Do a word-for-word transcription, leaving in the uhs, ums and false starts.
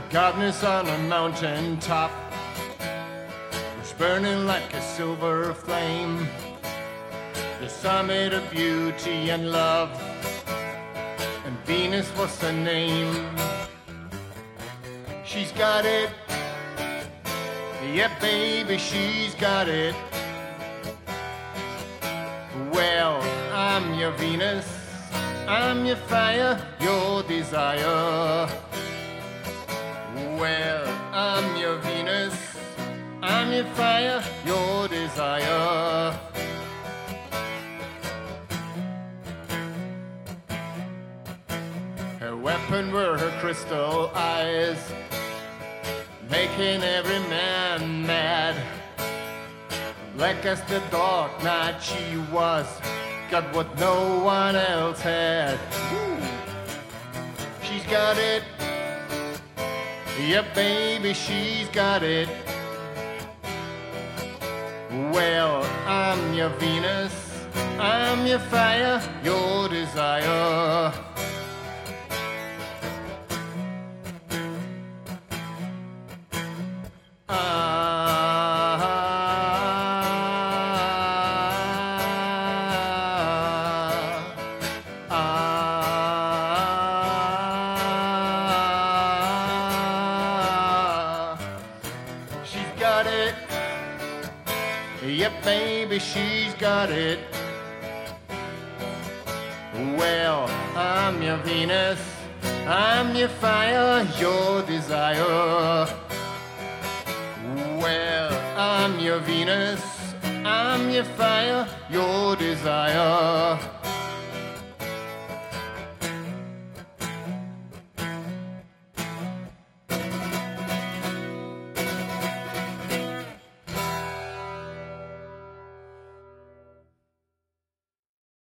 Darkness on a mountain top, it's burning like a silver flame, the summit of beauty and love. And Venus was her name. She's got it, yeah baby, she's got it. Well, I'm your Venus, I'm your fire, your desire. Well, I'm your Venus, I'm your fire, your desire. Her weapon were her crystal eyes, making every man mad. Like as the dark night she was, got what no one else had. Woo. She's got it, yeah baby, she's got it. Well, I'm your Venus, I'm your fire, your desire. Yep, baby, she's got it. Well, I'm your Venus, I'm your fire, your desire. Well, I'm your Venus, I'm your fire, your desire.